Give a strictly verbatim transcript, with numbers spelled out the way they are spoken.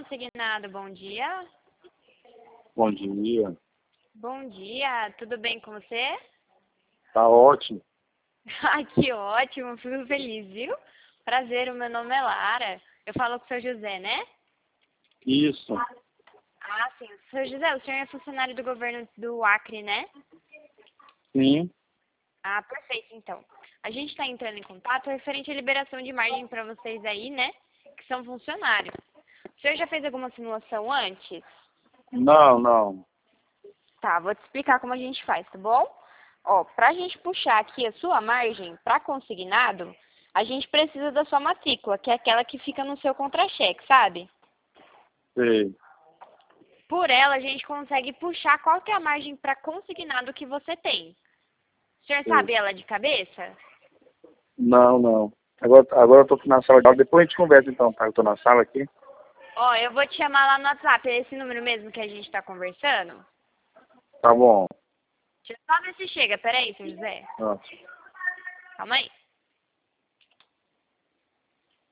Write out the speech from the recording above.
consignado, bom dia. Bom dia. Bom dia, tudo bem com você? Tá ótimo. Ai, que ótimo, fico feliz, viu? Prazer, o meu nome é Lara. Eu falo com o seu José, né? Isso. Ah, sim. Seu José, o senhor é funcionário do governo do Acre, né? Sim. Ah, perfeito, então. A gente está entrando em contato referente à liberação de margem para vocês aí, né? Que são funcionários. O senhor já fez alguma simulação antes? Não, não. Tá, vou te explicar como a gente faz, tá bom? Ó, pra gente puxar aqui a sua margem para consignado, a gente precisa da sua matrícula, que é aquela que fica no seu contra-cheque, sabe? Sei. Por ela, a gente consegue puxar qual que é a margem para consignado que você tem. O senhor Sei. sabe ela de cabeça? Não, não. Agora, agora eu tô aqui na sala de aula. Depois a gente conversa então, tá? Eu tô na sala aqui. Ó, eu vou te chamar lá no WhatsApp, é esse número mesmo que a gente tá conversando? Tá bom. Deixa eu só ver se chega, peraí, seu José. Ah. Calma aí.